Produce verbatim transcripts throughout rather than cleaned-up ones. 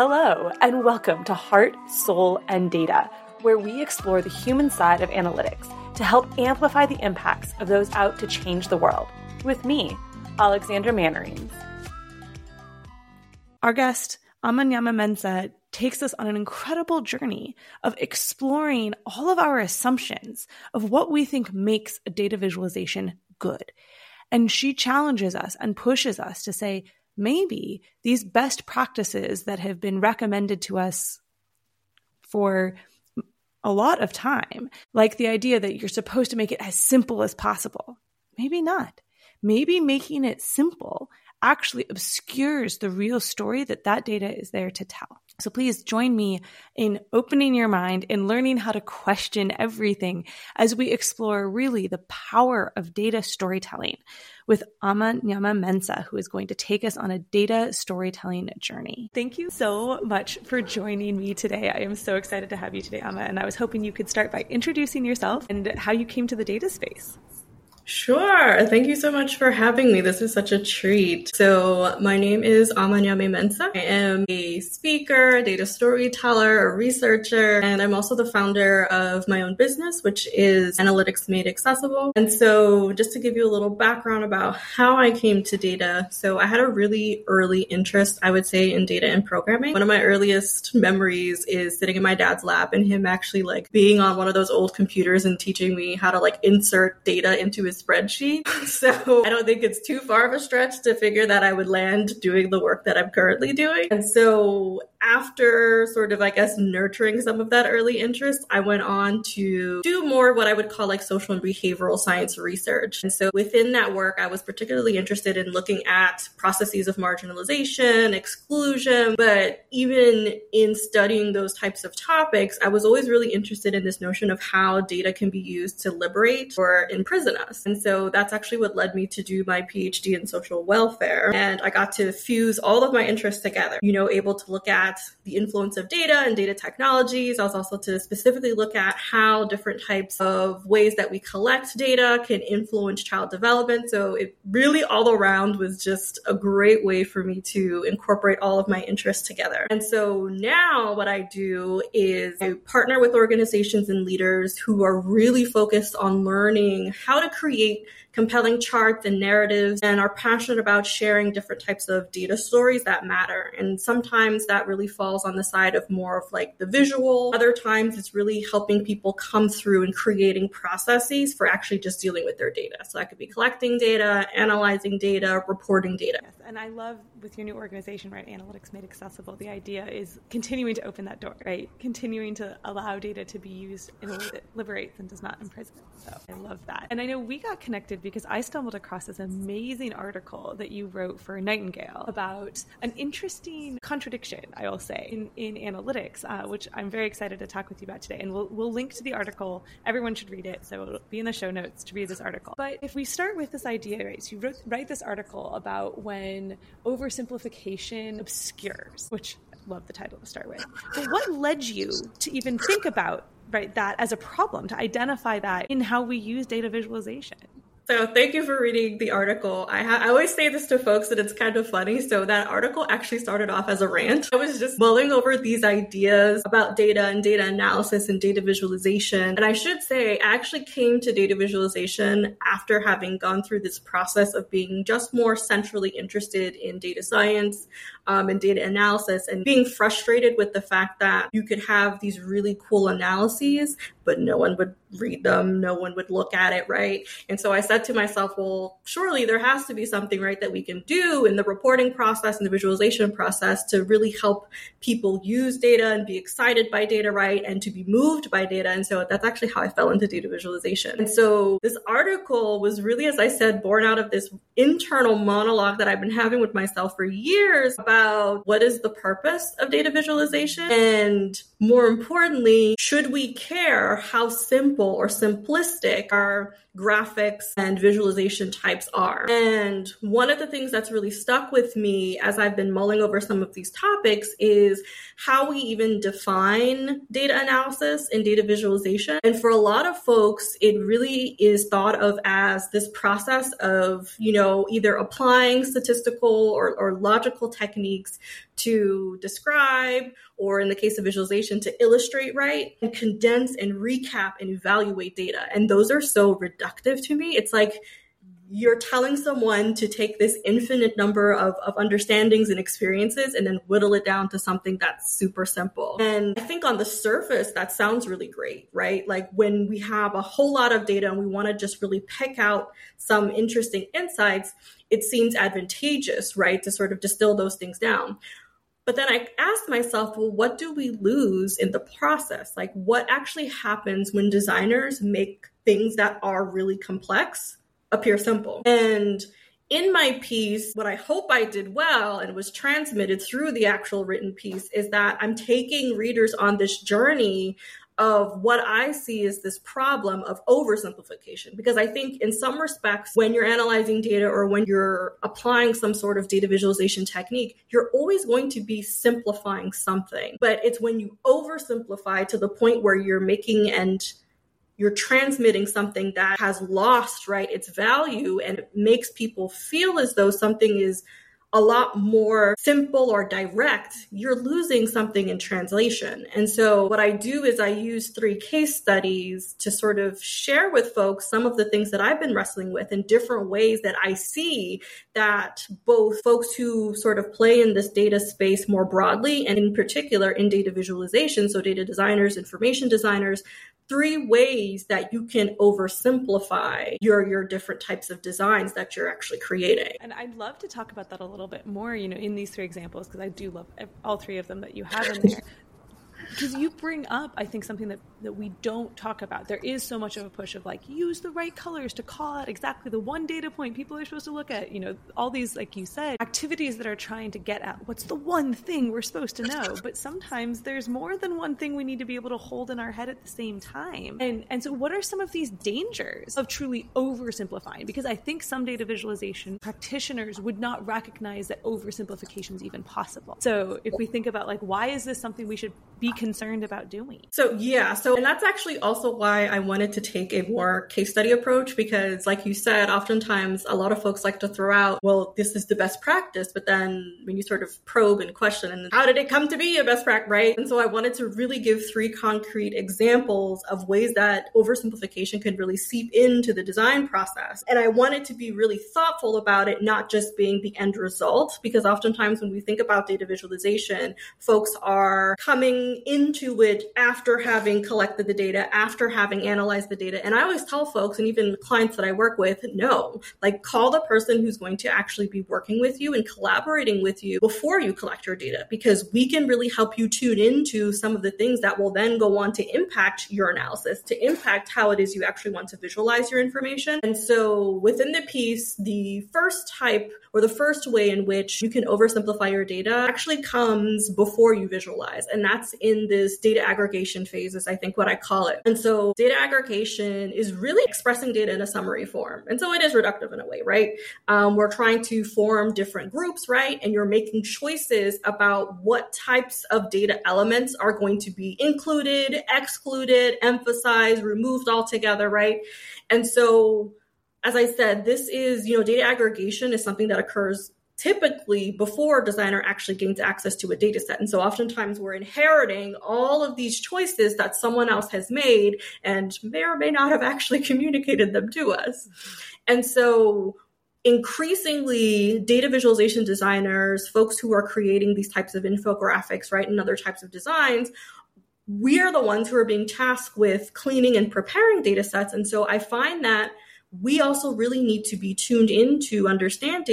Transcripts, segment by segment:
Hello, and welcome to Heart, Soul, and Data, where we explore the human side of analytics to help amplify the impacts of those out to change the world. With me, Alexandra Mannerines. Our guest, Ama-Nyama Mensah, takes us on an incredible journey of exploring all of our assumptions of what we think makes a data visualization good. And she challenges us and pushes us to say, maybe these best practices that have been recommended to us for a lot of time, like the idea that you're supposed to make it as simple as possible, maybe not. Maybe making it simple actually obscures the real story that that data is there to tell. So please join me in opening your mind and learning how to question everything as we explore really the power of data storytelling with Ama-Nyama Mensah, who is going to take us on a data storytelling journey. Thank you so much for joining me today. I am so excited to have you today, Ama, and I was hoping you could start by introducing yourself and how you came to the data space. Sure. Thank you so much for having me. This is such a treat. So my name is Ama-Nyama Mensah. I am a speaker, a data storyteller, a researcher, and I'm also the founder of my own business, which is Analytics Made Accessible. And so just to give you a little background about how I came to data. So I had a really early interest, I would say, in data and programming. One of my earliest memories is sitting in my dad's lap and him actually like being on one of those old computers and teaching me how to like insert data into his spreadsheet. So I don't think it's too far of a stretch to figure that I would land doing the work that I'm currently doing. And so after sort of, I guess, nurturing some of that early interest, I went on to do more what I would call like social and behavioral science research. And so within that work, I was particularly interested in looking at processes of marginalization, exclusion, but even in studying those types of topics, I was always really interested in this notion of how data can be used to liberate or imprison us. And so that's actually what led me to do my PhD in social welfare. And I got to fuse all of my interests together, you know, able to look at the influence of data and data technologies. I was also to specifically look at how different types of ways that we collect data can influence child development. So it really all around was just a great way for me to incorporate all of my interests together. And so now what I do is I partner with organizations and leaders who are really focused on learning how to create compelling charts and narratives and are passionate about sharing different types of data stories that matter. And sometimes that really falls on the side of more of like the visual. Other times it's really helping people come through and creating processes for actually just dealing with their data. So that could be collecting data, analyzing data, reporting data. Yes, and I love with your new organization, right, Analytics Made Accessible, the idea is continuing to open that door, right? Continuing to allow data to be used in a way that liberates and does not imprison. So I love that. And I know we got connected because I stumbled across this amazing article that you wrote for Nightingale about an interesting contradiction, I will say, in, in analytics, uh, which I'm very excited to talk with you about today. And we'll, we'll link to the article. Everyone should read it. So it'll be in the show notes to read this article. But if we start with this idea, right, so you wrote, write this article about when oversimplification obscures, which I love the title to start with. But what led you to even think about right, that as a problem, to identify that in how we use data visualization? So thank you for reading the article. I, ha- I always say this to folks that it's kind of funny. So that article actually started off as a rant. I was just mulling over these ideas about data and data analysis and data visualization. And I should say, I actually came to data visualization after having gone through this process of being just more centrally interested in data science um, and data analysis and being frustrated with the fact that you could have these really cool analyses, but no one would read them. No one would look at it, right? And so I said to myself, well, surely there has to be something, right, that we can do in the reporting process and the visualization process to really help people use data and be excited by data, right, and to be moved by data. And so that's actually how I fell into data visualization. And so this article was really, as I said, born out of this internal monologue that I've been having with myself for years about what is the purpose of data visualization, and more importantly, should we care how simple or simplistic our graphics and visualization types are. And one of the things that's really stuck with me as I've been mulling over some of these topics is how we even define data analysis and data visualization. And for a lot of folks, it really is thought of as this process of, you know, either applying statistical or, or logical techniques to describe, or in the case of visualization, to illustrate, right? And condense and recap and evaluate data. And those are so reductive to me. It's like you're telling someone to take this infinite number of, of understandings and experiences and then whittle it down to something that's super simple. And I think on the surface, that sounds really great, right? Like when we have a whole lot of data and we want to just really pick out some interesting insights, it seems advantageous, right, to sort of distill those things down. But then I asked myself, well, what do we lose in the process? Like what actually happens when designers make things that are really complex appear simple? And in my piece, what I hope I did well and was transmitted through the actual written piece is that I'm taking readers on this journey of what I see as this problem of oversimplification. Because I think in some respects, when you're analyzing data or when you're applying some sort of data visualization technique, you're always going to be simplifying something. But it's when you oversimplify to the point where you're making and you're transmitting something that has lost, right, its value, and it makes people feel as though something is a lot more simple or direct, you're losing something in translation. And so what I do is I use three case studies to sort of share with folks some of the things that I've been wrestling with in different ways that I see that both folks who sort of play in this data space more broadly, and in particular in data visualization, so data designers, information designers, three ways that you can oversimplify your, your different types of designs that you're actually creating. And I'd love to talk about that a little bit more, you know, in these three examples, because I do love all three of them that you have in there. Because you bring up, I think, something that, that we don't talk about. There is so much of a push of like, use the right colors to call out exactly the one data point people are supposed to look at. You know, all these, like you said, activities that are trying to get at what's the one thing we're supposed to know. But sometimes there's more than one thing we need to be able to hold in our head at the same time. And, and so what are some of these dangers of truly oversimplifying? Because I think some data visualization practitioners would not recognize that oversimplification is even possible. So if we think about like, why is this something we should be concerned about doing? So yeah, so and that's actually also why I wanted to take a more case study approach, because like you said, oftentimes a lot of folks like to throw out, well, this is the best practice, but then when you sort of probe and question, and how did it come to be a best practice, right? And so I wanted to really give three concrete examples of ways that oversimplification can really seep into the design process. And I wanted to be really thoughtful about it, not just being the end result, because oftentimes when we think about data visualization, folks are coming into it after having collected the data, after having analyzed the data. And I always tell folks, and even clients that I work with, no, like call the person who's going to actually be working with you and collaborating with you before you collect your data, because we can really help you tune into some of the things that will then go on to impact your analysis, to impact how it is you actually want to visualize your information. And so within the piece, the first type or the first way in which you can oversimplify your data actually comes before you visualize. And that's in this data aggregation phase, is I think what I call it. And so data aggregation is really expressing data in a summary form. And so it is reductive in a way, right? Um, we're trying to form different groups, right? And you're making choices about what types of data elements are going to be included, excluded, emphasized, removed altogether, right? And so, as I said, this is, you know, data aggregation is something that occurs typically before a designer actually gains access to a data set. And so oftentimes we're inheriting all of these choices that someone else has made and may or may not have actually communicated them to us. And so increasingly, data visualization designers, folks who are creating these types of infographics, right, and other types of designs, we are the ones who are being tasked with cleaning and preparing data sets. And so I find that we also really need to be tuned into understanding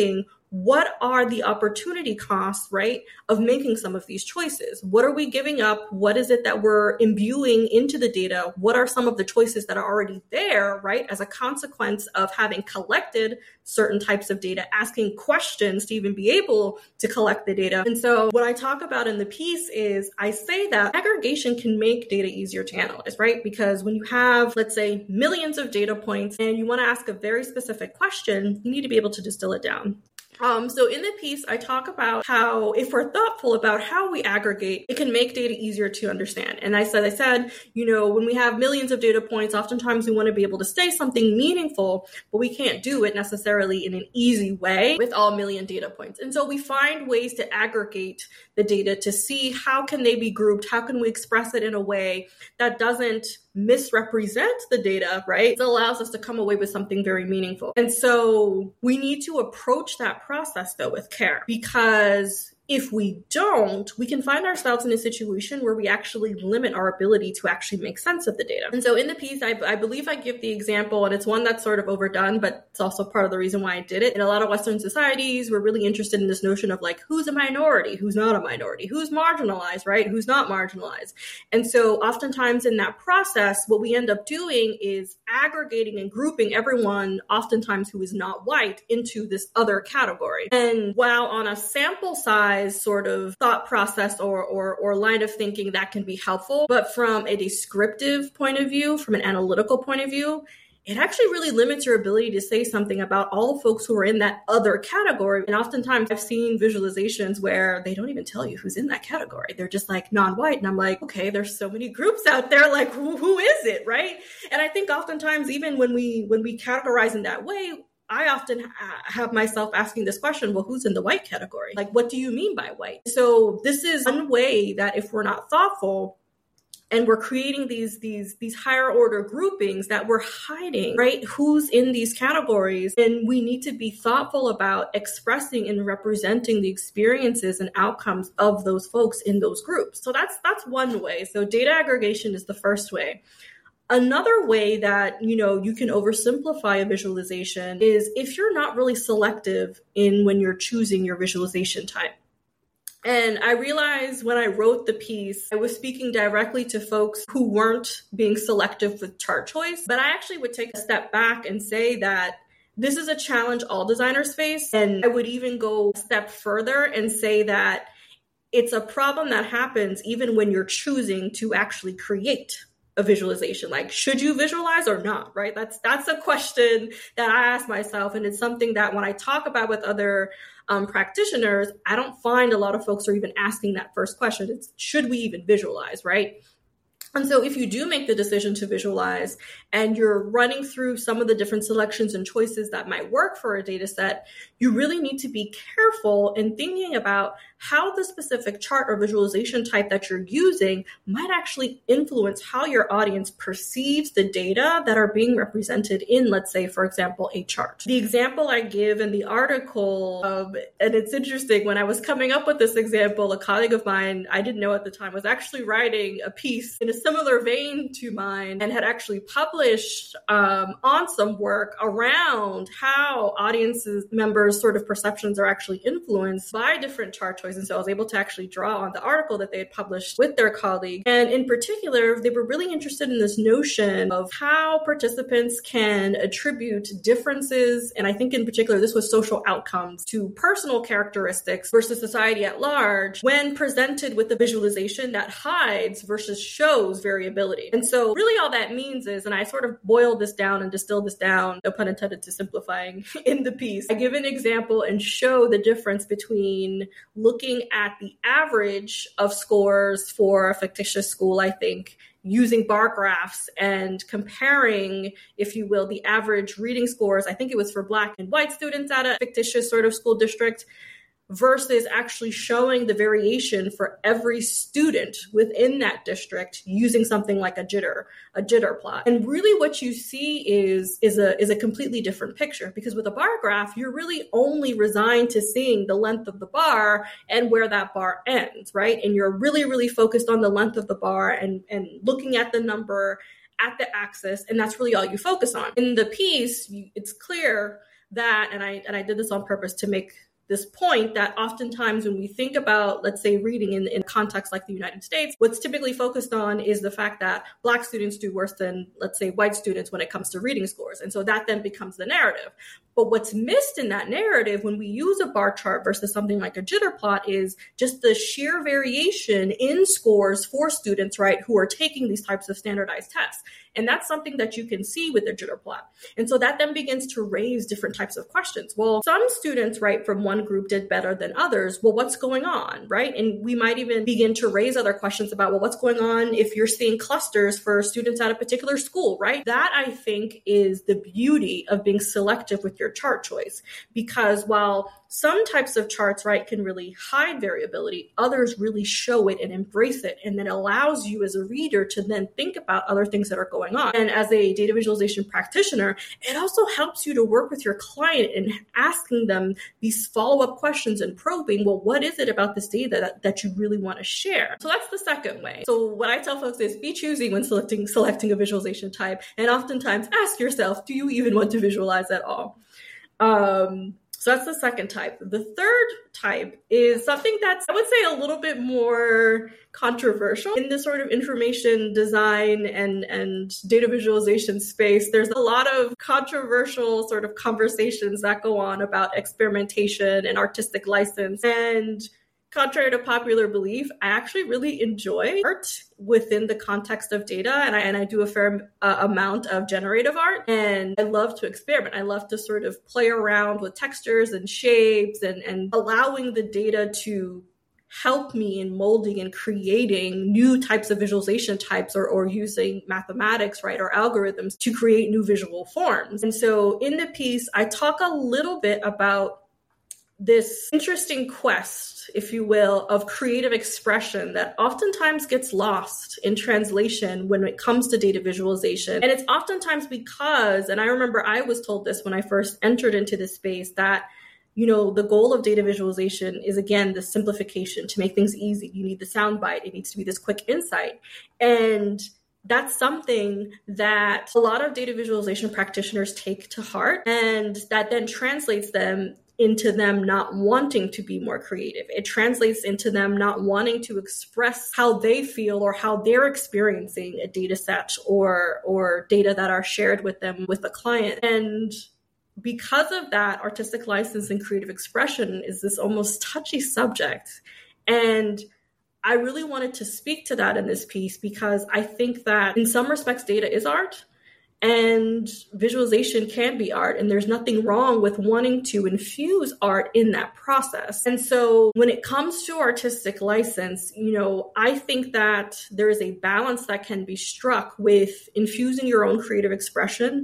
what are the opportunity costs, right, of making some of these choices? What are we giving up? What is it that we're imbuing into the data? What are some of the choices that are already there, right, as a consequence of having collected certain types of data, asking questions to even be able to collect the data? And so what I talk about in the piece is I say that aggregation can make data easier to analyze, right? Because when you have, let's say, millions of data points and you want to ask a very specific question, you need to be able to distill it down. Um, so in the piece, I talk about how if we're thoughtful about how we aggregate, it can make data easier to understand. And I said, I said, you know, when we have millions of data points, oftentimes we want to be able to say something meaningful, but we can't do it necessarily in an easy way with all million data points. And so we find ways to aggregate the data to see how can they be grouped, how can we express it in a way that doesn't misrepresent the data, right? It allows us to come away with something very meaningful. And so we need to approach that process though with care, because if we don't, we can find ourselves in a situation where we actually limit our ability to actually make sense of the data. And so in the piece, I, I believe I give the example, and it's one that's sort of overdone, but it's also part of the reason why I did it. In a lot of Western societies, we're really interested in this notion of like, who's a minority, who's not a minority, who's marginalized, right? Who's not marginalized. And so oftentimes in that process, what we end up doing is aggregating and grouping everyone, oftentimes who is not white, into this other category. And while on a sample size sort of thought process or, or, or line of thinking that can be helpful, but from a descriptive point of view, from an analytical point of view, it actually really limits your ability to say something about all folks who are in that other category. And oftentimes I've seen visualizations where they don't even tell you who's in that category. They're just like non-white. And I'm like, okay, there's so many groups out there. Like, who, who is it, right? And I think oftentimes even when we when we categorize in that way, I often ha- have myself asking this question, well, who's in the white category? Like, what do you mean by white? So this is one way that if we're not thoughtful, and we're creating these, these, these higher order groupings, that we're hiding, right? Who's in these categories. And we need to be thoughtful about expressing and representing the experiences and outcomes of those folks in those groups. So that's, that's one way. So data aggregation is the first way. Another way that, you know, you can oversimplify a visualization is if you're not really selective in when you're choosing your visualization type. And I realized when I wrote the piece, I was speaking directly to folks who weren't being selective with chart choice, but I actually would take a step back and say that this is a challenge all designers face. And I would even go a step further and say that it's a problem that happens even when you're choosing to actually create a visualization. Like, should you visualize or not, right? That's that's a question that I ask myself. And it's something that when I talk about with other um, practitioners, I don't find a lot of folks are even asking that first question. It's, should we even visualize, right? And so if you do make the decision to visualize and you're running through some of the different selections and choices that might work for a data set, you really need to be careful in thinking about how the specific chart or visualization type that you're using might actually influence how your audience perceives the data that are being represented in, let's say, for example, a chart. The example I give in the article, um, and it's interesting, when I was coming up with this example, a colleague of mine, I didn't know at the time, was actually writing a piece in a similar vein to mine and had actually published um, on some work around how audiences members' sort of perceptions are actually influenced by different chart choices. And so I was able to actually draw on the article that they had published with their colleague. And in particular, they were really interested in this notion of how participants can attribute differences, and I think in particular, this was social outcomes, to personal characteristics versus society at large when presented with a visualization that hides versus shows variability. And so really all that means is, and I sort of boiled this down and distilled this down, no pun intended to simplifying in the piece, I give an example and show the difference between looking at the average of scores for a fictitious school, I think, using bar graphs and comparing, if you will, the average reading scores, I think it was for Black and white students at a fictitious sort of school district, versus actually showing the variation for every student within that district using something like a jitter, a jitter plot. And really what you see is, is a, is a completely different picture, because with a bar graph, you're really only resigned to seeing the length of the bar and where that bar ends, right? And you're really, really focused on the length of the bar and, and looking at the number at the axis. And that's really all you focus on. In the piece, you, it's clear that, and I, and I did this on purpose to make this point that oftentimes when we think about, let's say, reading in, in context like the United States, what's typically focused on is the fact that Black students do worse than, let's say, white students when it comes to reading scores. And so that then becomes the narrative. But what's missed in that narrative when we use a bar chart versus something like a jitter plot is just the sheer variation in scores for students, right, who are taking these types of standardized tests. And that's something that you can see with the jitter plot. And so that then begins to raise different types of questions. Well, some students, right, from one group did better than others. Well, what's going on, right? And we might even begin to raise other questions about, well, what's going on if you're seeing clusters for students at a particular school, right? That, I think, is the beauty of being selective with your chart choice. Because while some types of charts, right, can really hide variability, others really show it and embrace it. And then allows you as a reader to then think about other things that are going on. And as a data visualization practitioner, it also helps you to work with your client and asking them these follow-up questions and probing, well, what is it about this data that, that you really want to share? So that's the second way. So what I tell folks is be choosy when selecting, selecting a visualization type. And oftentimes ask yourself, do you even want to visualize at all? Um, So that's the second type. The third type is something that's, I would say, a little bit more controversial in this sort of information design and, and data visualization space. There's a lot of controversial sort of conversations that go on about experimentation and artistic license. And contrary to popular belief, I actually really enjoy art within the context of data. And I, and I do a fair uh, amount of generative art. And I love to experiment. I love to sort of play around with textures and shapes and, and allowing the data to help me in molding and creating new types of visualization types or, or using mathematics, right, or algorithms to create new visual forms. And so in the piece, I talk a little bit about this interesting quest, if you will, of creative expression that oftentimes gets lost in translation when it comes to data visualization. And it's oftentimes because, and I remember I was told this when I first entered into this space, that, you know, the goal of data visualization is, again, the simplification to make things easy. You need the soundbite. It needs to be this quick insight. And that's something that a lot of data visualization practitioners take to heart, and that then translates them into them not wanting to be more creative. It translates into them not wanting to express how they feel or how they're experiencing a data set or, or data that are shared with them with the client. And because of that, artistic license and creative expression is this almost touchy subject. And I really wanted to speak to that in this piece because I think that in some respects, data is art. And visualization can be art, and there's nothing wrong with wanting to infuse art in that process. And so when it comes to artistic license, you know, I think that there is a balance that can be struck with infusing your own creative expression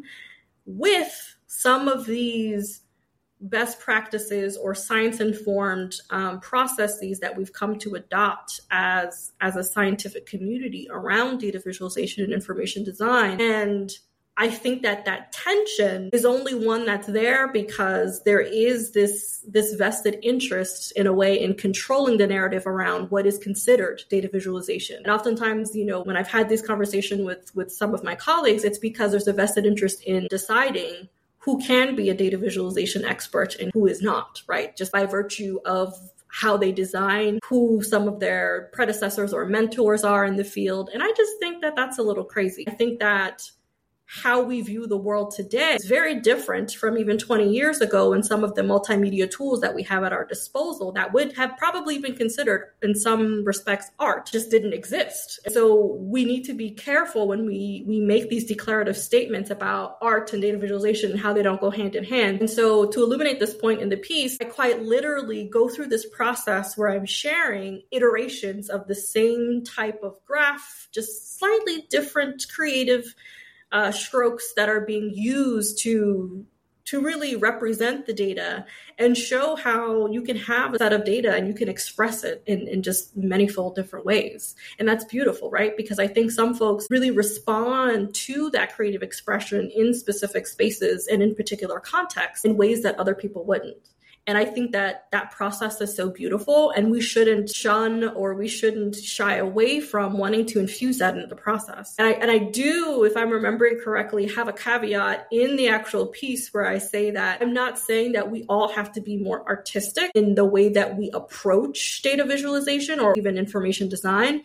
with some of these best practices or science-informed um, processes that we've come to adopt as, as a scientific community around data visualization and information design. And I think that that tension is only one that's there because there is this, this vested interest in a way in controlling the narrative around what is considered data visualization. And oftentimes, you know, when I've had this conversation with, with some of my colleagues, it's because there's a vested interest in deciding who can be a data visualization expert and who is not, right? Just by virtue of how they design, who some of their predecessors or mentors are in the field. And I just think that that's a little crazy. I think that how we view the world today is very different from even twenty years ago, and some of the multimedia tools that we have at our disposal that would have probably been considered in some respects art just didn't exist. So we need to be careful when we, we make these declarative statements about art and data visualization and how they don't go hand in hand. And so to illuminate this point in the piece, I quite literally go through this process where I'm sharing iterations of the same type of graph, just slightly different creative Uh, strokes that are being used to to really represent the data and show how you can have a set of data and you can express it in, in just manifold different ways. And that's beautiful, right? Because I think some folks really respond to that creative expression in specific spaces and in particular contexts in ways that other people wouldn't. And I think that that process is so beautiful, and we shouldn't shun or we shouldn't shy away from wanting to infuse that into the process. And I, and I do, if I'm remembering correctly, have a caveat in the actual piece where I say that I'm not saying that we all have to be more artistic in the way that we approach data visualization or even information design.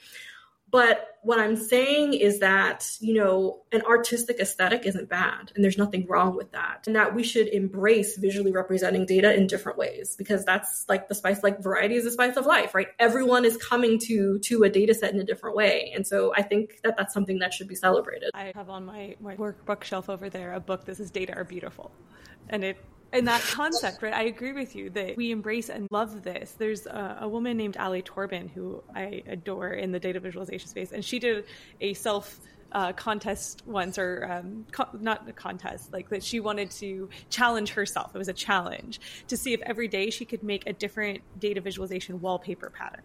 But what I'm saying is that, you know, an artistic aesthetic isn't bad, and there's nothing wrong with that. And that we should embrace visually representing data in different ways, because that's like the spice, like variety is the spice of life, right? Everyone is coming to to a data set in a different way. And so I think that that's something that should be celebrated. I have on my, my work bookshelf over there a book that says Data Are Beautiful. And it And that concept, right? I agree with you that we embrace and love this. There's a, a woman named Ali Torban who I adore in the data visualization space, and she did a self uh, contest once, or um, co- not a contest, like that she wanted to challenge herself. It was a challenge to see if every day she could make a different data visualization wallpaper pattern.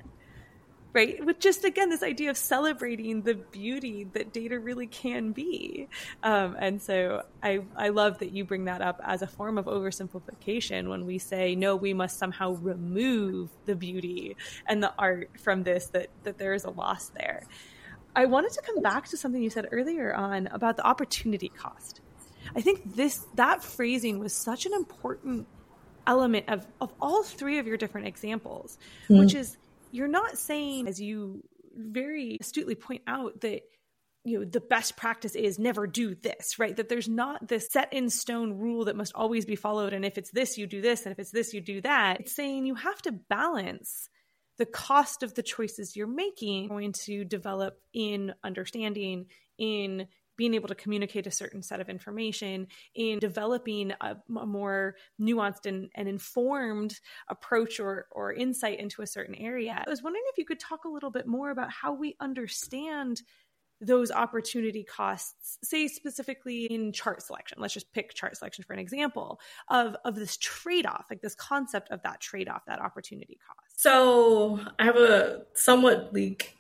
Right? With just, again, this idea of celebrating the beauty that data really can be. Um, and so I, I love that you bring that up as a form of oversimplification when we say, no, we must somehow remove the beauty and the art from this, that, that there is a loss there. I wanted to come back to something you said earlier on about the opportunity cost. I think this that phrasing was such an important element of, of all three of your different examples, mm. which is, you're not saying, as you very astutely point out, that, you know, the best practice is never do this, right? That there's not this set in stone rule that must always be followed. And if it's this, you do this. And if it's this, you do that. It's saying you have to balance the cost of the choices you're making, going to develop in understanding, in being able to communicate a certain set of information, in developing a, a more nuanced and, and informed approach or, or insight into a certain area. I was wondering if you could talk a little bit more about how we understand those opportunity costs, say specifically in chart selection. Let's just pick chart selection for an example of, of this trade-off, like this concept of that trade-off, that opportunity cost. So I have a somewhat like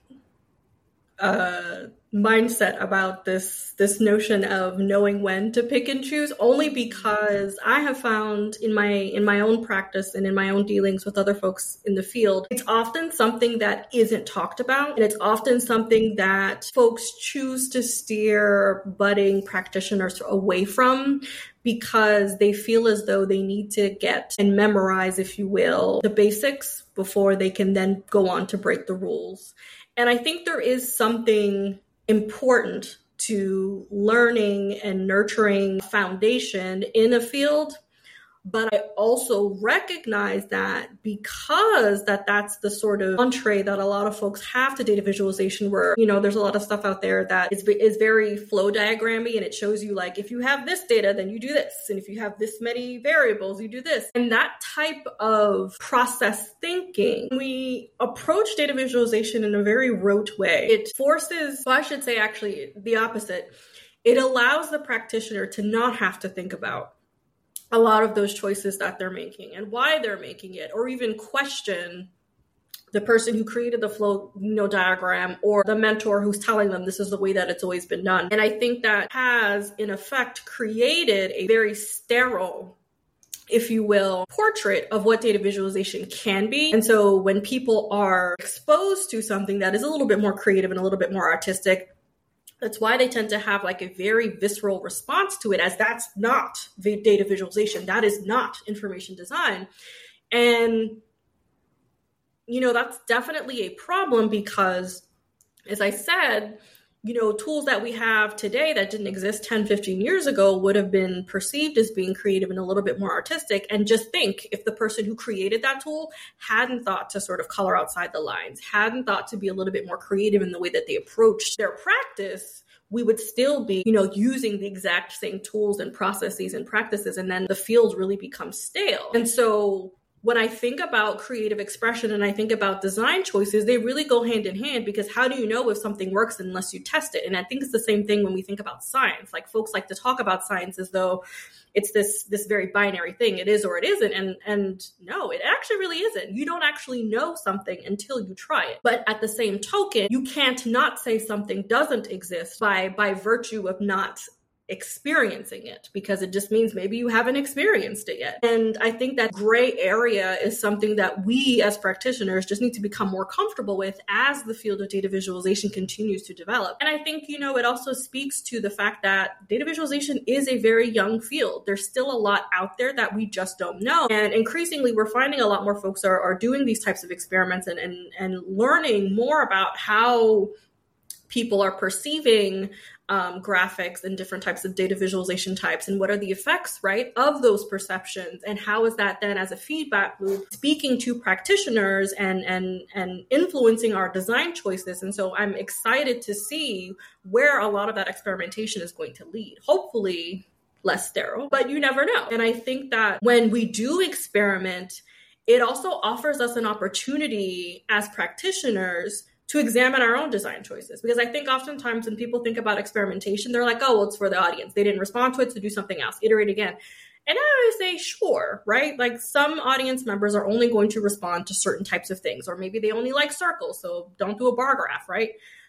uh, mindset about this this notion of knowing when to pick and choose, only because I have found in my in my own practice and in my own dealings with other folks in the field, it's often something that isn't talked about, and it's often something that folks choose to steer budding practitioners away from, because they feel as though they need to get and memorize, if you will, the basics before they can then go on to break the rules. And I think there is something important to learning and nurturing foundation in a field. But I also recognize that because that that's the sort of entree that a lot of folks have to data visualization, where, you know, there's a lot of stuff out there that is, is very flow diagrammy, and it shows you like, if you have this data, then you do this. And if you have this many variables, you do this. And that type of process thinking, we approach data visualization in a very rote way. It forces, well, I should say actually the opposite. It allows the practitioner to not have to think about a lot of those choices that they're making and why they're making it, or even question the person who created the flow, you know, diagram, or the mentor who's telling them this is the way that it's always been done. And I think that has, in effect, created a very sterile, if you will, portrait of what data visualization can be. And so when people are exposed to something that is a little bit more creative and a little bit more artistic, that's why they tend to have like a very visceral response to it, as that's not data visualization. That is not information design. And, you know, that's definitely a problem because, as I said, you know, tools that we have today that didn't exist ten, fifteen years ago would have been perceived as being creative and a little bit more artistic. And just think, if the person who created that tool hadn't thought to sort of color outside the lines, hadn't thought to be a little bit more creative in the way that they approached their practice, we would still be, you know, using the exact same tools and processes and practices. And then the field really becomes stale. And so when I think about creative expression and I think about design choices, they really go hand in hand, because how do you know if something works unless you test it? And I think it's the same thing when we think about science. Like, folks like to talk about science as though it's this this very binary thing. It is or it isn't. And, and no, it actually really isn't. You don't actually know something until you try it. But at the same token, you can't not say something doesn't exist by, by virtue of not experiencing it, because it just means maybe you haven't experienced it yet. And I think that gray area is something that we as practitioners just need to become more comfortable with as the field of data visualization continues to develop. And I think, you know, it also speaks to the fact that data visualization is a very young field. There's still a lot out there that we just don't know. And increasingly, we're finding a lot more folks are, are doing these types of experiments and, and, and learning more about how people are perceiving um, graphics and different types of data visualization types, and what are the effects, right, of those perceptions, and how is that then as a feedback loop speaking to practitioners and and and influencing our design choices. And so I'm excited to see where a lot of that experimentation is going to lead. Hopefully less sterile, but you never know. And I think that when we do experiment, it also offers us an opportunity as practitioners to examine our own design choices. Because I think oftentimes when people think about experimentation, they're like, oh, well, it's for the audience. They didn't respond to it, so do something else, iterate again. And I always say, sure, right? Like some audience members are only going to respond to certain types of things, or maybe they only like circles, so don't do a bar graph, right?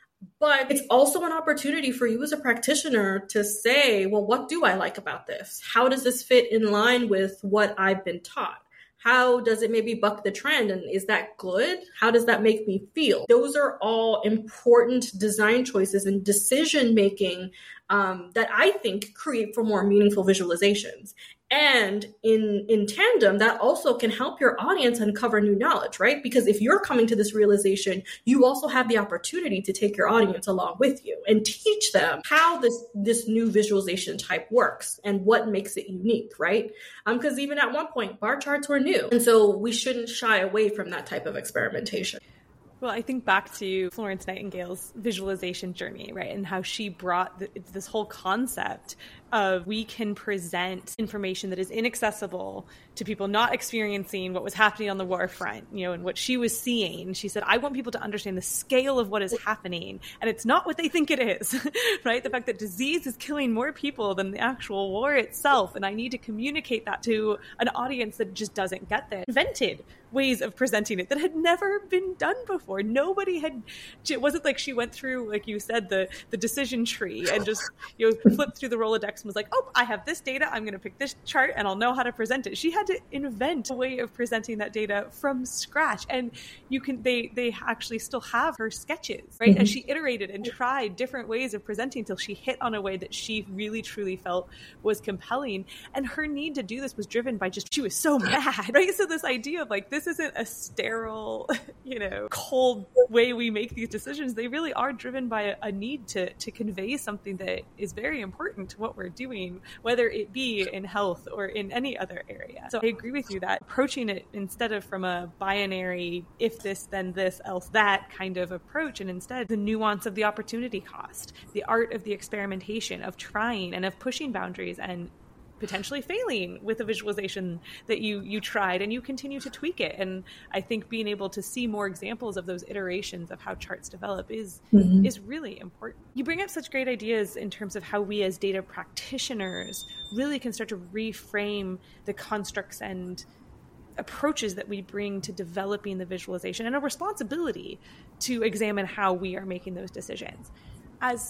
But it's also an opportunity for you as a practitioner to say, well, what do I like about this? How does this fit in line with what I've been taught? How does it maybe buck the trend? And is that good? How does that make me feel? Those are all important design choices and decision making um, that I think create for more meaningful visualizations. And in, in tandem, that also can help your audience uncover new knowledge, right? Because if you're coming to this realization, you also have the opportunity to take your audience along with you and teach them how this, this new visualization type works and what makes it unique, right? Um, because even at one point, bar charts were new. And so we shouldn't shy away from that type of experimentation. Well, I think back to Florence Nightingale's visualization journey, right? And how she brought the, this whole concept of we can present information that is inaccessible to people not experiencing what was happening on the war front, you know, and what she was seeing. She said, I want people to understand the scale of what is happening. And it's not what they think it is, right? The fact that disease is killing more people than the actual war itself. And I need to communicate that to an audience that just doesn't get that. Invented ways of presenting it that had never been done before. Nobody had, it wasn't like she went through, like you said, the, the decision tree and just, you know, flipped through the Rolodex and was like, oh, I have this data. I'm going to pick this chart and I'll know how to present it. She had to invent a way of presenting that data from scratch. And you can, they, they actually still have her sketches, right? Mm-hmm. As she iterated and tried different ways of presenting until she hit on a way that she really, truly felt was compelling. And her need to do this was driven by just, she was so mad, right? So this idea of like, this isn't a sterile, you know, cold way we make these decisions. They really are driven by a, a need to, to convey something that is very important to what we're doing, whether it be in health or in any other area. So I agree with you that approaching it instead of from a binary, if this, then this, else that kind of approach, and instead the nuance of the opportunity cost, the art of the experimentation, of trying and of pushing boundaries and potentially failing with a visualization that you you tried, and you continue to tweak it. And I think being able to see more examples of those iterations of how charts develop is mm-hmm. is really important. You bring up such great ideas in terms of how we as data practitioners really can start to reframe the constructs and approaches that we bring to developing the visualization, and a responsibility to examine how we are making those decisions. As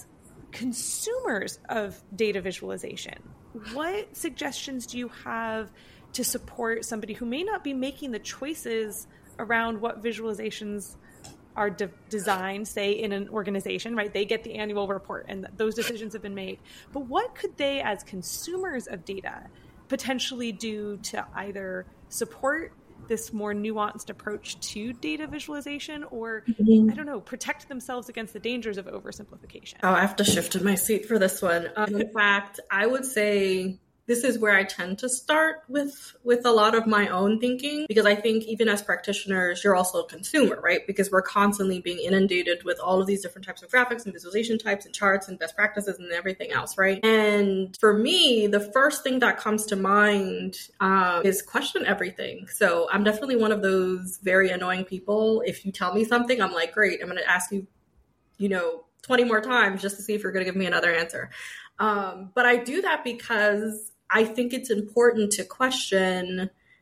consumers of data visualization, what suggestions do you have to support somebody who may not be making the choices around what visualizations are de- designed, say, in an organization, right? They get the annual report and th- those decisions have been made. But what could they, as consumers of data, potentially do to either support this more nuanced approach to data visualization, or, mm-hmm. I don't know, protect themselves against the dangers of oversimplification? Oh, I have to shift in my seat for this one. Um, in fact, I would say this is where I tend to start with, with a lot of my own thinking, because I think even as practitioners, you're also a consumer, right? Because we're constantly being inundated with all of these different types of graphics and visualization types and charts and best practices and everything else, right? And for me, the first thing that comes to mind um, is question everything. So I'm definitely one of those very annoying people. If you tell me something, I'm like, great, I'm going to ask you, you know, twenty more times just to see if you're going to give me another answer. Um, but I do that because I think it's important to question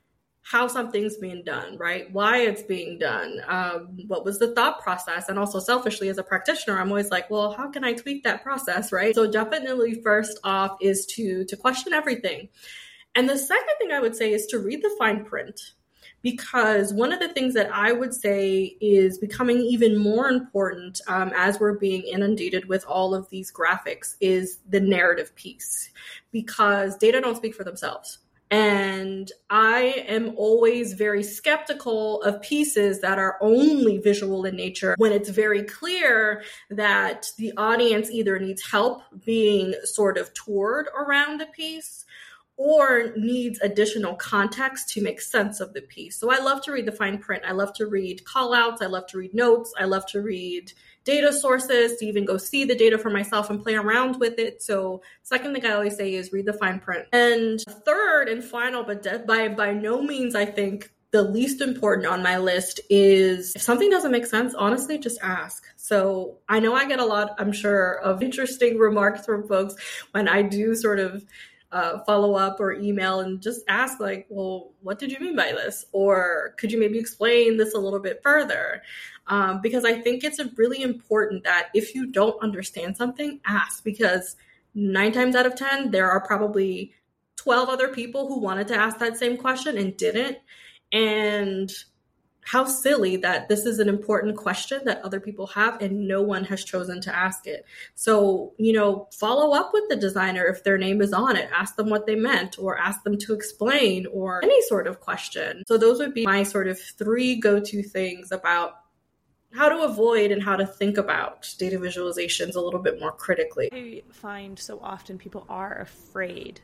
how something's being done, right? Why it's being done. Um, what was the thought process? And also selfishly as a practitioner, I'm always like, well, how can I tweak that process, right? So definitely first off is to, to question everything. And the second thing I would say is to read the fine print. Because one of the things that I would say is becoming even more important um, as we're being inundated with all of these graphics is the narrative piece. Because data don't speak for themselves. And I am always very skeptical of pieces that are only visual in nature when it's very clear that the audience either needs help being sort of toured around the piece or needs additional context to make sense of the piece. So I love to read the fine print. I love to read callouts. I love to read notes. I love to read data sources, to even go see the data for myself and play around with it. So second thing I always say is read the fine print. And third and final, but de- by, by no means, I think, the least important on my list is if something doesn't make sense, honestly, just ask. So I know I get a lot, I'm sure, of interesting remarks from folks when I do sort of Uh, follow up or email and just ask like, well, what did you mean by this? Or could you maybe explain this a little bit further? Um, because I think it's really important that if you don't understand something, ask, because nine times out of ten, there are probably twelve other people who wanted to ask that same question and didn't. And how silly that this is an important question that other people have and no one has chosen to ask it. So, you know, follow up with the designer if their name is on it. Ask them what they meant, or ask them to explain, or any sort of question. So those would be my sort of three go-to things about how to avoid and how to think about data visualizations a little bit more critically. I find so often people are afraid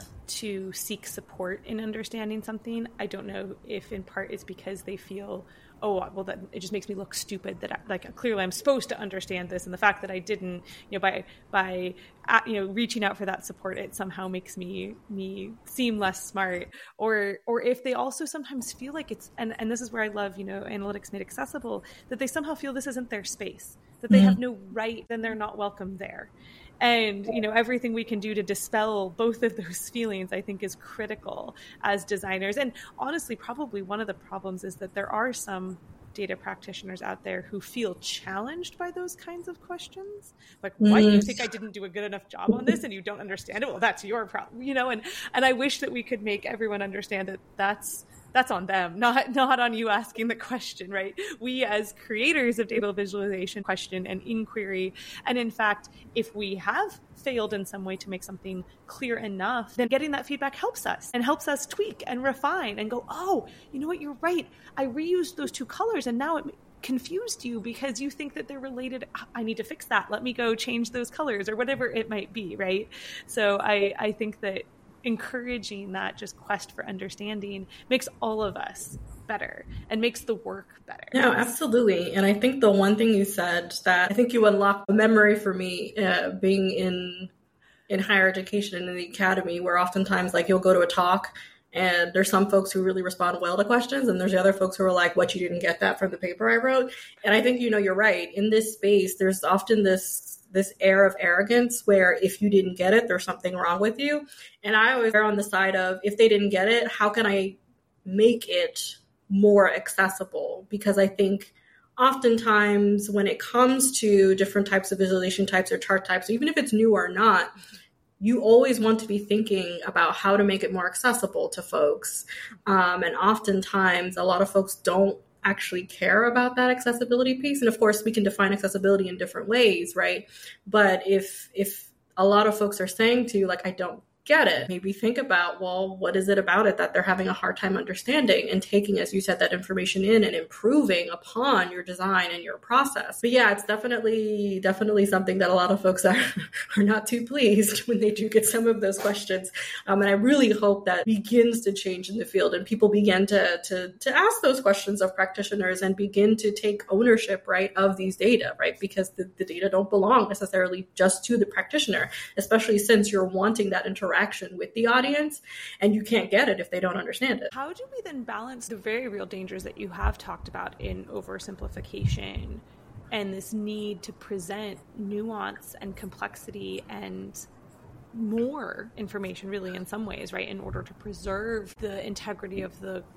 to seek support in understanding something. I don't know if in part it's because they feel, oh, well, that it just makes me look stupid that I, like clearly I'm supposed to understand this, and the fact that I didn't, you know, by by uh, you know reaching out for that support, it somehow makes me me seem less smart. Or or if they also sometimes feel like it's, and and this is where I love, you know, analytics made accessible, that they somehow feel this isn't their space, that they mm-hmm. have no right, then they're not welcome there. And, you know, everything we can do to dispel both of those feelings, I think, is critical as designers. And honestly, probably one of the problems is that there are some data practitioners out there who feel challenged by those kinds of questions. Like, why do you think I didn't do a good enough job on this and you don't understand it? Well, that's your problem, you know, and, and I wish that we could make everyone understand that that's That's on them, not not on you asking the question, right? We as creators of data visualization question and inquiry. And in fact, if we have failed in some way to make something clear enough, then getting that feedback helps us and helps us tweak and refine and go, oh, you know what, you're right. I reused those two colors and now it confused you because you think that they're related. I need to fix that. Let me go change those colors or whatever it might be, right? So I, I think that encouraging that just quest for understanding makes all of us better and makes the work better. No, absolutely. And I think the one thing you said that I think you unlocked a memory for me uh, being in in higher education and in the academy, where oftentimes like you'll go to a talk and there's some folks who really respond well to questions, and there's the other folks who are like, what, you didn't get that from the paper I wrote? And I think, you know, you're right. In this space, there's often this this air of arrogance where if you didn't get it, there's something wrong with you. And I always err on the side of, if they didn't get it, how can I make it more accessible? Because I think oftentimes when it comes to different types of visualization types or chart types, even if it's new or not, you always want to be thinking about how to make it more accessible to folks. Um, and oftentimes a lot of folks don't actually care about that accessibility piece. And of course, we can define accessibility in different ways, right? But if if a lot of folks are saying to you, like, I don't get it, maybe think about, well, what is it about it that they're having a hard time understanding, and taking, as you said, that information in and improving upon your design and your process. But yeah, it's definitely, definitely something that a lot of folks are, are not too pleased when they do get some of those questions. Um, and I really hope that begins to change in the field and people begin to, to, to ask those questions of practitioners and begin to take ownership, right, of these data, right? Because the, the data don't belong necessarily just to the practitioner, especially since you're wanting that interaction with the audience, and you can't get it if they don't understand it. How do we then balance the very real dangers that you have talked about in oversimplification and this need to present nuance and complexity and more information, really, in some ways, right, in order to preserve the integrity of the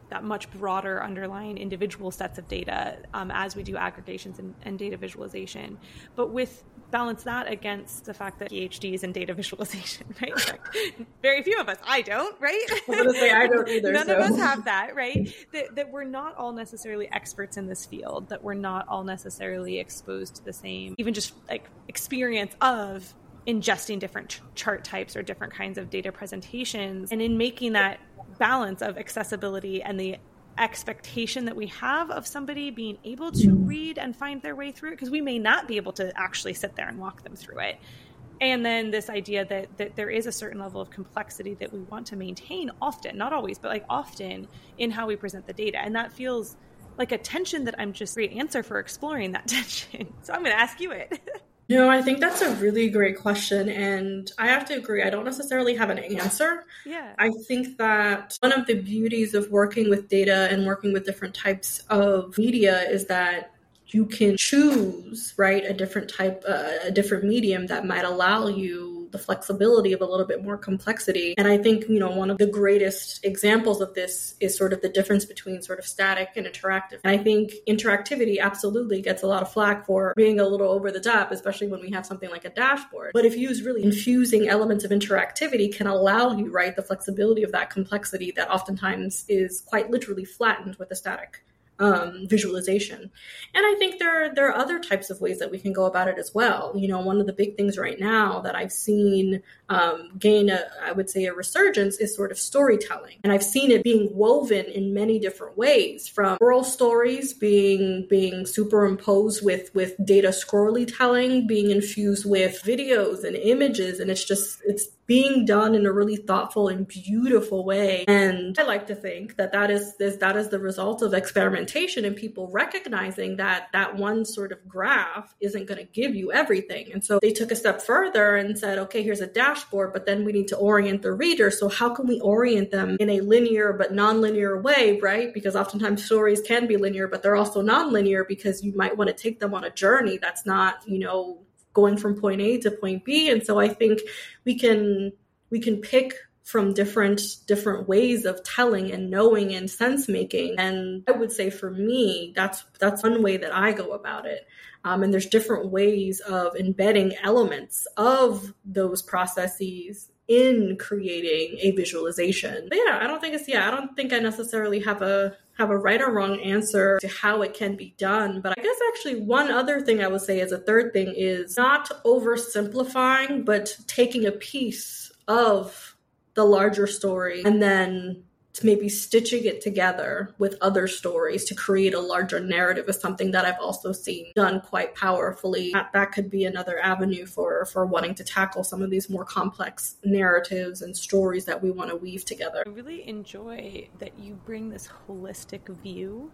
that much broader underlying individual sets of data um, as we do aggregations and, and data visualization. But with balance that against the fact that PhDs in data visualization, right? Like, very few of us, I don't, right? I was going to say, I don't either. None so. of us have that, right? That, that we're not all necessarily experts in this field, that we're not all necessarily exposed to the same, even just like experience of ingesting different ch- chart types or different kinds of data presentations. And in making that balance of accessibility and the expectation that we have of somebody being able to read and find their way through it, because we may not be able to actually sit there and walk them through it. And then this idea that, that there is a certain level of complexity that we want to maintain often, not always, but like often in how we present the data. And that feels like a tension that I'm just a great answer for exploring that tension. So I'm going to ask you it. No, I think that's a really great question. And I have to agree, I don't necessarily have an answer. Yeah. I think that one of the beauties of working with data and working with different types of media is that you can choose, right, a different type, uh, a different medium that might allow you the flexibility of a little bit more complexity. And I think, you know, one of the greatest examples of this is sort of the difference between sort of static and interactive. And I think interactivity absolutely gets a lot of flack for being a little over the top, especially when we have something like a dashboard. But if you use really infusing elements of interactivity can allow you, right, the flexibility of that complexity that oftentimes is quite literally flattened with a static Um, visualization. And I think there, there are other types of ways that we can go about it as well. You know, one of the big things right now that I've seen um, gain, a, I would say, a resurgence is sort of storytelling. And I've seen it being woven in many different ways, from oral stories being being superimposed with, with data storytelling, being infused with videos and images. And it's just, it's being done in a really thoughtful and beautiful way. And I like to think that that is, is that is the result of experimentation and people recognizing that that one sort of graph isn't going to give you everything. And so they took a step further and said, okay, here's a dashboard, but then we need to orient the reader. So how can we orient them in a linear but nonlinear way, right? Because oftentimes stories can be linear, but they're also nonlinear because you might want to take them on a journey that's not, you know, going from point A to point B. And so I think we can we can pick from different different ways of telling and knowing and sense making. And I would say for me, that's that's one way that I go about it. Um, and there's different ways of embedding elements of those processes in creating a visualization. But yeah, I don't think it's yeah, I don't think I necessarily have a have a right or wrong answer to how it can be done. But I guess actually one other thing I would say as a third thing is not oversimplifying, but taking a piece of the larger story and then maybe stitching it together with other stories to create a larger narrative is something that I've also seen done quite powerfully. That, that could be another avenue for, for wanting to tackle some of these more complex narratives and stories that we want to weave together. I really enjoy that you bring this holistic view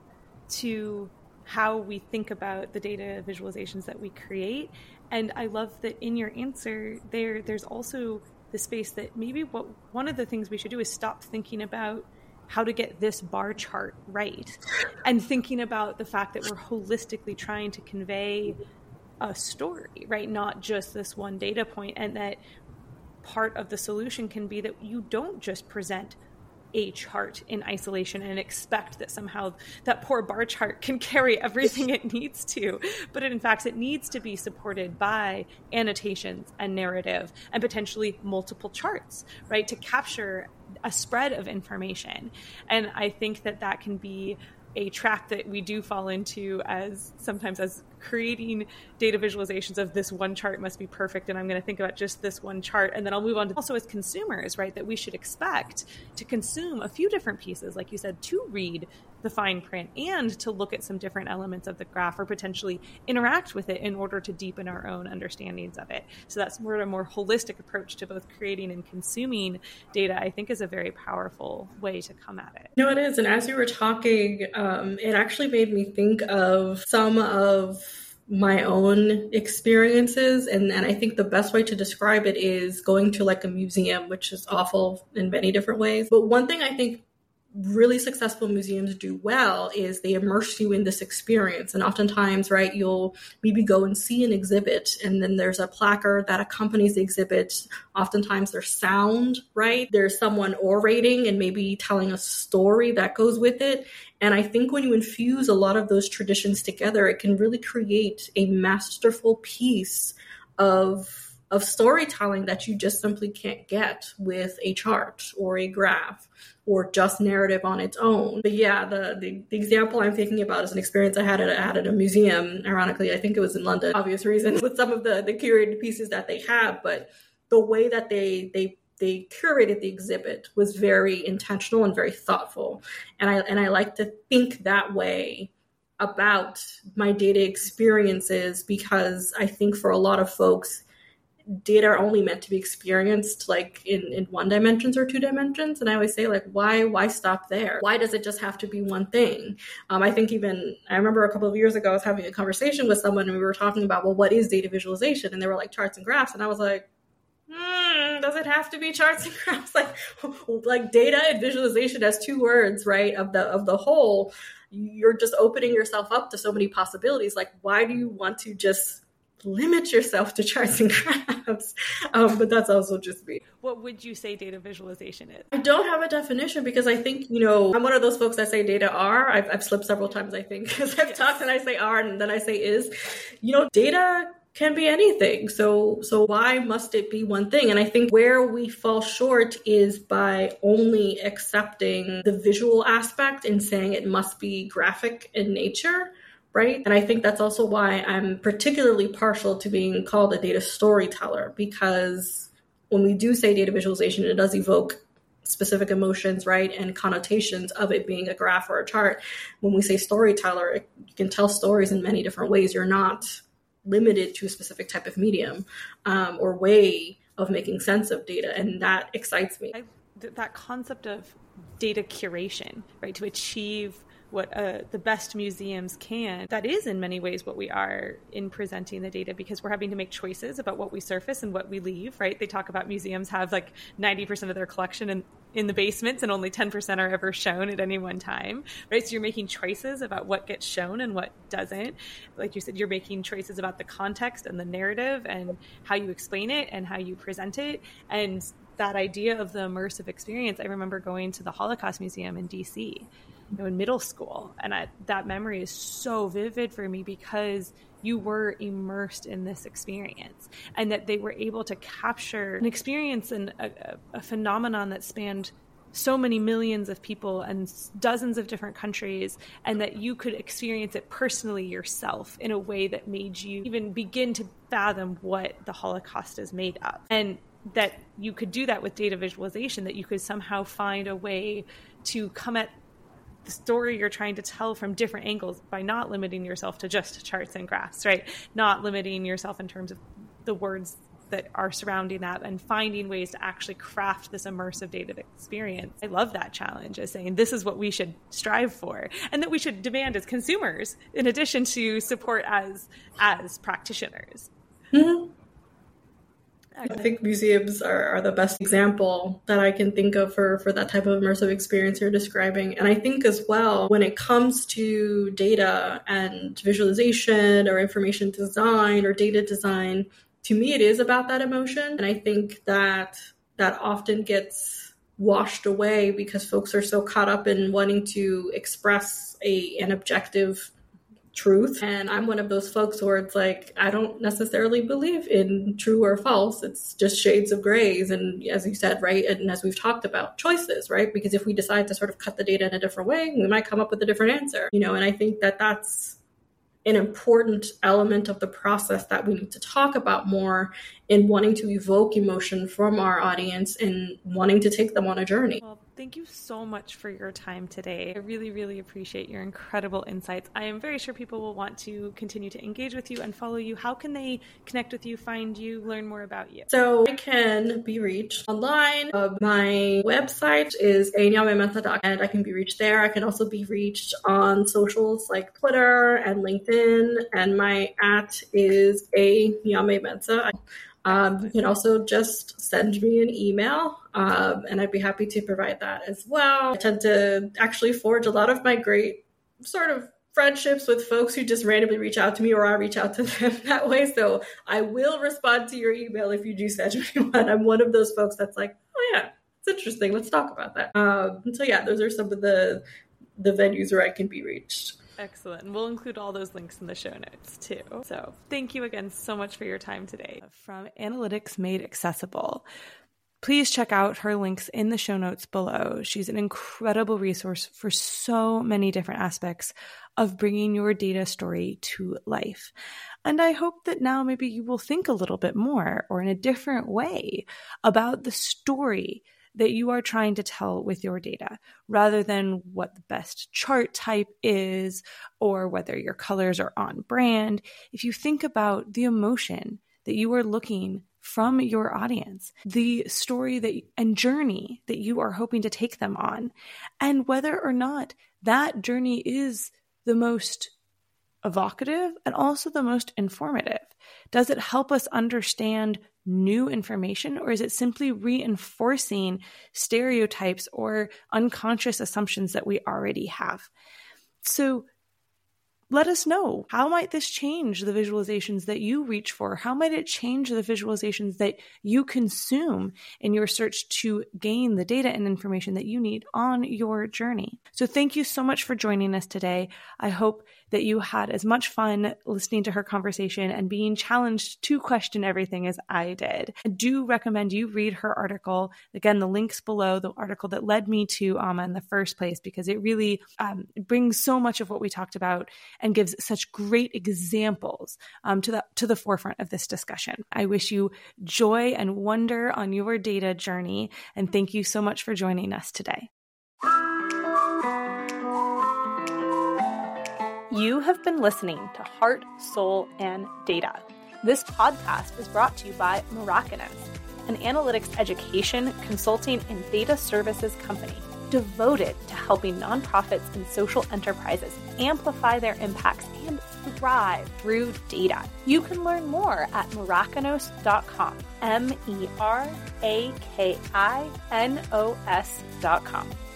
to how we think about the data visualizations that we create. And I love that in your answer there, there's also the space that maybe what one of the things we should do is stop thinking about how to get this bar chart right and thinking about the fact that we're holistically trying to convey a story, right? Not just this one data point, and that part of the solution can be that you don't just present a chart in isolation and expect that somehow that poor bar chart can carry everything it needs to. But in fact, it needs to be supported by annotations and narrative and potentially multiple charts, right, to capture a spread of information. And I think that that can be a trap that we do fall into as sometimes as creating data visualizations of this one chart must be perfect. And I'm going to think about just this one chart. And then I'll move on to also as consumers, right, that we should expect to consume a few different pieces, like you said, to read the fine print and to look at some different elements of the graph or potentially interact with it in order to deepen our own understandings of it. So that's more a more holistic approach to both creating and consuming data, I think is a very powerful way to come at it. No, it is. And as you were talking, um, it actually made me think of some of my own experiences. And, and I think the best way to describe it is going to like a museum, which is awful in many different ways. But one thing I think really successful museums do well is they immerse you in this experience. And oftentimes, right, you'll maybe go and see an exhibit and then there's a placard that accompanies the exhibit. Oftentimes there's sound, right? There's someone orating and maybe telling a story that goes with it. And I think when you infuse a lot of those traditions together, it can really create a masterful piece of, of storytelling that you just simply can't get with a chart or a graph or just narrative on its own. But yeah, the, the, the example I'm thinking about is an experience I had at, had at a museum. Ironically, I think it was in London, obvious reasons, with some of the, the curated pieces that they have. But the way that they they they curated the exhibit was very intentional and very thoughtful. And I and I like to think that way about my data experiences, because I think for a lot of folks, data are only meant to be experienced like in, in one dimensions or two dimensions. And I always say, like, why, why stop there? Why does it just have to be one thing? Um, I think even, I remember a couple of years ago, I was having a conversation with someone and we were talking about, well, what is data visualization? And they were like charts and graphs. And I was like, hmm, does it have to be charts and graphs? Like, like data and visualization as two words, right? Of the, of the whole, you're just opening yourself up to so many possibilities. Like, why do you want to just limit yourself to charts and graphs? Um, but that's also just me. What would you say data visualization is? I don't have a definition because I think, you know, I'm one of those folks that say data are. I've, I've slipped several times, I think, because I've yes. talked and I say are and then I say is. You know, data can be anything. So, so why must it be one thing? And I think where we fall short is by only accepting the visual aspect and saying it must be graphic in nature. Right. And I think that's also why I'm particularly partial to being called a data storyteller, because when we do say data visualization, it does evoke specific emotions, right, and connotations of it being a graph or a chart. When we say storyteller, it, you can tell stories in many different ways. You're not limited to a specific type of medium um, or way of making sense of data. And that excites me. I, th- that concept of data curation, right, to achieve what uh, the best museums can. That is in many ways what we are in presenting the data, because we're having to make choices about what we surface and what we leave, right? They talk about museums have like ninety percent of their collection in, in the basements and only ten percent are ever shown at any one time, right? So you're making choices about what gets shown and what doesn't. Like you said, you're making choices about the context and the narrative and how you explain it and how you present it. And that idea of the immersive experience, I remember going to the Holocaust Museum in D C, you know, in middle school. And I, that memory is so vivid for me because you were immersed in this experience and that they were able to capture an experience and a, a phenomenon that spanned so many millions of people and dozens of different countries, and that you could experience it personally yourself in a way that made you even begin to fathom what the Holocaust is made of. And that you could do that with data visualization, that you could somehow find a way to come at the story you're trying to tell from different angles by not limiting yourself to just charts and graphs, right? Not limiting yourself in terms of the words that are surrounding that, and finding ways to actually craft this immersive data experience. I love that challenge as saying this is what we should strive for and that we should demand as consumers, in addition to support as, as practitioners. Mm-hmm. I think museums are, are the best example that I can think of for, for that type of immersive experience you're describing. And I think as well, when it comes to data and visualization or information design or data design, to me, it is about that emotion. And I think that that often gets washed away because folks are so caught up in wanting to express a an objective truth. And I'm one of those folks where it's like, I don't necessarily believe in true or false. It's just shades of grays. And as you said, right, and as we've talked about, choices, right? Because if we decide to sort of cut the data in a different way, we might come up with a different answer, you know, and I think that that's an important element of the process that we need to talk about more in wanting to evoke emotion from our audience and wanting to take them on a journey. Well, thank you so much for your time today. I really, really appreciate your incredible insights. I am very sure people will want to continue to engage with you and follow you. How can they connect with you, find you, learn more about you? So I can be reached online. Uh, my website is a nyame mensah dot com, and I can be reached there. I can also be reached on socials like Twitter and LinkedIn, and my at is a nyame mensah. Um, you can also just send me an email, um, and I'd be happy to provide that as well. I tend to actually forge a lot of my great sort of friendships with folks who just randomly reach out to me, or I reach out to them that way. So I will respond to your email if you do send me one. I'm one of those folks that's like, oh yeah, it's interesting. Let's talk about that. Um, so yeah, those are some of the the venues where I can be reached. Excellent. And we'll include all those links in the show notes too. So thank you again so much for your time today. From Analytics Made Accessible, please check out her links in the show notes below. She's an incredible resource for so many different aspects of bringing your data story to life. And I hope that now maybe you will think a little bit more or in a different way about the story that you are trying to tell with your data, rather than what the best chart type is or whether your colors are on brand. If you think about the emotion that you are looking from your audience, the story that and journey that you are hoping to take them on, and whether or not that journey is the most evocative and also the most informative. Does it help us understand new information, or is it simply reinforcing stereotypes or unconscious assumptions that we already have? So let us know, how might this change the visualizations that you reach for? How might it change the visualizations that you consume in your search to gain the data and information that you need on your journey? So thank you so much for joining us today. I hope that you had as much fun listening to her conversation and being challenged to question everything as I did. I do recommend you read her article. Again, the link's below, the article that led me to Amma in the first place, because it really um, brings so much of what we talked about and gives such great examples um, to the to the forefront of this discussion. I wish you joy and wonder on your data journey, and thank you so much for joining us today. You have been listening to Heart, Soul, and Data. This podcast is brought to you by Mirakinos, an analytics education, consulting, and data services company devoted to helping nonprofits and social enterprises amplify their impacts and thrive through data. You can learn more at mirakinos dot com, M E R A K I N O S dot com.